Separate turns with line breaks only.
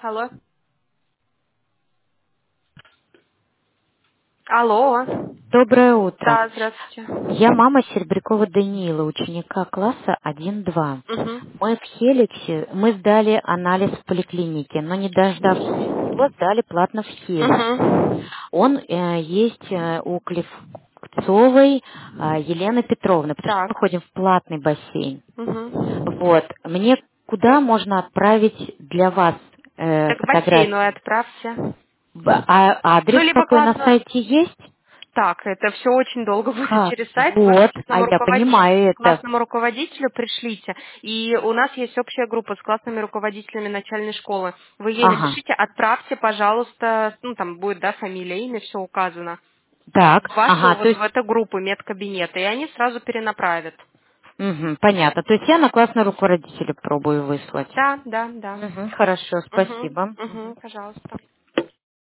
Алло. Алло.
Доброе утро.
Да, здравствуйте.
Я мама Серебрякова Даниила, ученика класса 1-2.
Угу.
Мы в Хеликсе, мы сдали анализ в поликлинике, но не дождавшись его, сдали платно в Хеликс.
Угу.
Он есть у Клевцовой Елены Петровны, потому что
Так.
мы ходим в платный бассейн.
Угу.
Вот. Мне куда можно отправить для вас
Так к бассейну и
фотографии?
отправьте. Ну,
Адрес
либо
такой на
классно.
сайте есть?
Так, это все очень долго будет
Как?
через сайт. Вы
Вот, а
классному,
я понимаю это.
классному руководителю пришлите. И у нас есть общая группа с классными руководителями начальной школы. Вы ей
Ага.
напишите, отправьте, пожалуйста, ну, там будет, да, фамилия, имя, все указано.
Так,
В вашу,
ага, то
вот в
есть,
эту группу медкабинета, и они сразу перенаправят.
понятно. То есть я на классного руководителя пробую выслать.
Да, да, да.
Хорошо,
Угу,
спасибо.
угу, пожалуйста.